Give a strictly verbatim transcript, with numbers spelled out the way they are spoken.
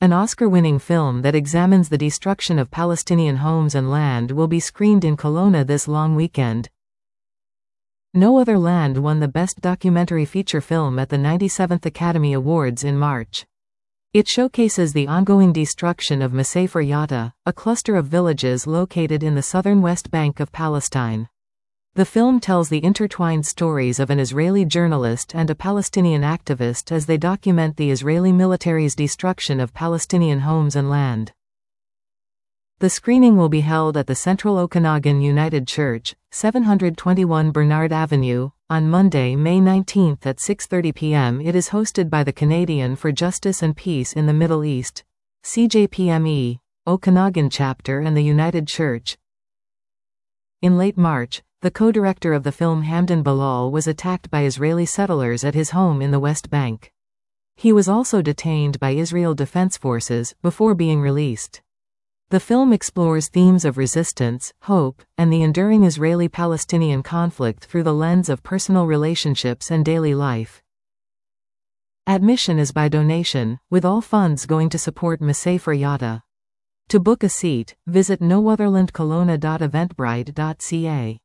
An Oscar-winning film that examines the destruction of Palestinian homes and land will be screened in Kelowna this long weekend. No Other Land won the Best Documentary Feature Film at the ninety-seventh Academy Awards in March. It showcases the ongoing destruction of Masafer Yatta, a cluster of villages located in the southern West Bank of Palestine. The film tells the intertwined stories of an Israeli journalist and a Palestinian activist as they document the Israeli military's destruction of Palestinian homes and land. The screening will be held at the Central Okanagan United Church, seven twenty-one Bernard Avenue, on Monday, May nineteenth at six thirty p m It is hosted by the Canadian for Justice and Peace in the Middle East, C J P M E, Okanagan Chapter and the United Church. In late March, the co-director of the film Hamdan Bilal was attacked by Israeli settlers at his home in the West Bank. He was also detained by Israel Defense Forces, before being released. The film explores themes of resistance, hope, and the enduring Israeli-Palestinian conflict through the lens of personal relationships and daily life. Admission is by donation, with all funds going to support Masafer Yatta. To book a seat, visit no other land kelowna dot eventbrite dot c a.